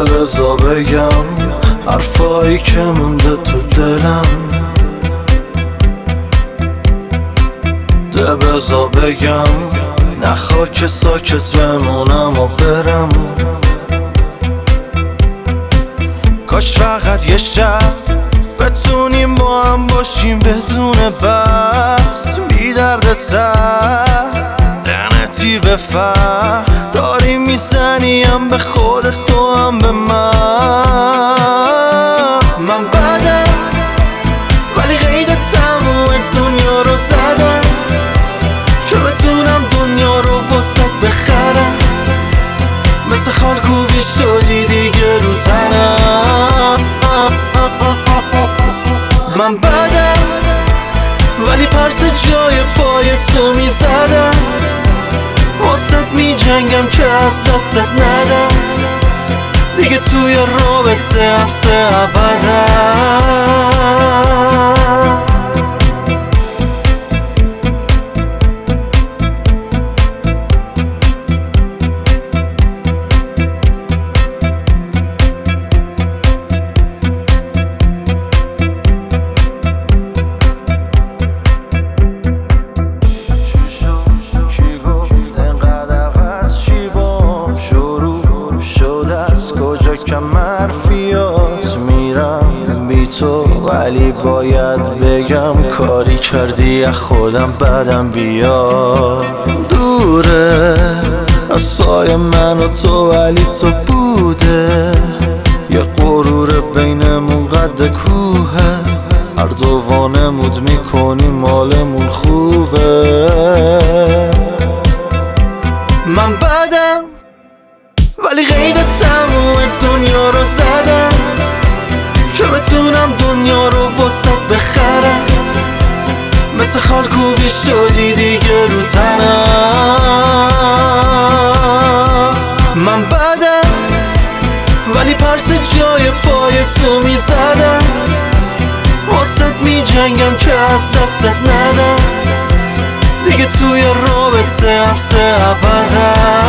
بذار بگم حرفایی که مونده تو دلم، بذار بگم نخوا که ساکت بمونم و برم. کاش فقط یه شب بتونیم با هم باشیم بدون بس، بی درد سر لعنتی به فهم داری میزنیم به خودت تو هم به من بدم ولی قید تموم دنیا رو زدم که بتونم دنیا رو واسط بخرم. مثل خالکوبی شدی دیگه رو تنم. من بدم ولی پرس جای پای تو میزدم، واسط میجنگم که از دستت ندم دیگه توی رابطه حبس ابدم. مرفیات میرم بی تو ولی باید بگم کاری کردی از خودم بدم بیاد. دوره از سایه من و تو ولی تو بوده، یه غرور بینمون قد کوهه، هر دو وانمود میکنی مالمون خوبه. من بدم ولی قید تموم دنیا رو زدم که بتونم دنیا رو واسط بخرم. مثل خالکوبی شدی دیگه رو تنم. من بدم ولی پرس جای پای تو میزدم، واسط میجنگم که از دستت ندم دیگه توی رابطه حبس ابدم.